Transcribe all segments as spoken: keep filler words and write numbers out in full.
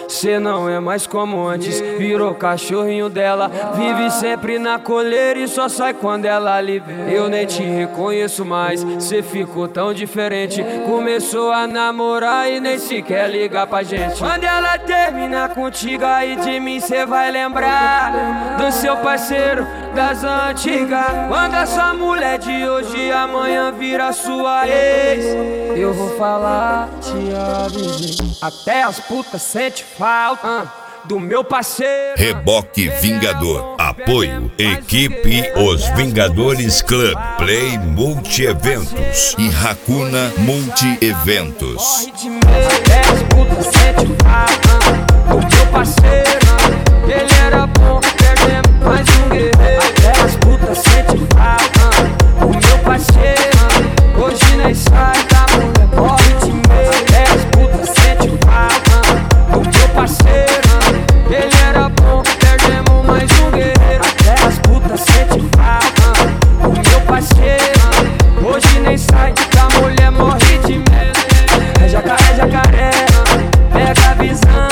Cê não é mais como antes, virou cachorrinho dela. Vive sempre na coleira e só sai quando ela libera. Eu nem te reconheço mais, cê ficou tão diferente. Começou a namorar e nem sequer ligar pra gente. Quando ela terminar contigo aí de mim cê vai lembrar do seu parceiro das antigas. Quando a sua mulher de hoje amanhã vira sua ex, eu vou falar, te avisei. Até as putas sente falta do meu parceiro. Reboque Vingador. Apoio Equipe Os Vingadores Club, Play Multi-Eventos e Hakuna Multi-Eventos. Até as putas sente falta do meu parceiro. Ele era bom, perdemos mais um guerreiro. Até as putas sente falta do meu parceiro. Hoje nem sai da mulher, morre de medo. Até as putas sente falta do meu parceiro. Ele era bom, perdemos mais um guerreiro. Até as putas sente falta do meu parceiro. Hoje nem sai da mulher, morre de medo. É jacaré, jacaré, pega a visão.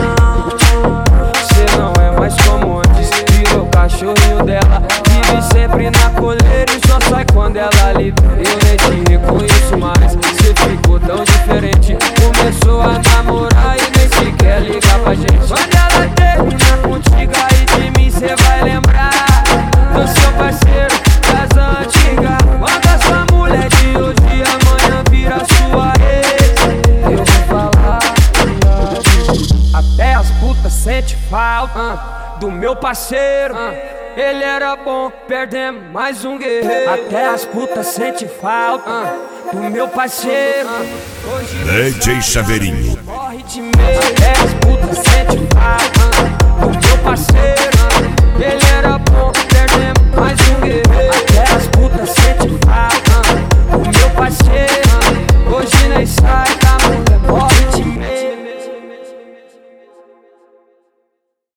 Cê não é mais como antes, virou cachorrinho dela. Vive sempre na coleira e só sai quando ela libera. Eu nem te reconheço mais, cê ficou tão diferente. Começou a namorar e nem sequer ligar pra gente. Quando ela terminar contigo aí de mim cê vai lembrar do seu parceiro das antigas. Quando a sua mulher de hoje amanhã vira sua ex, eu vou falar, até as putas sente falta do meu parceiro. Ele era bom, perdemos mais um guerreiro. Até as putas sente falta do meu parceiro. D J Chaveirinho. Morre de medo. Até as putas sente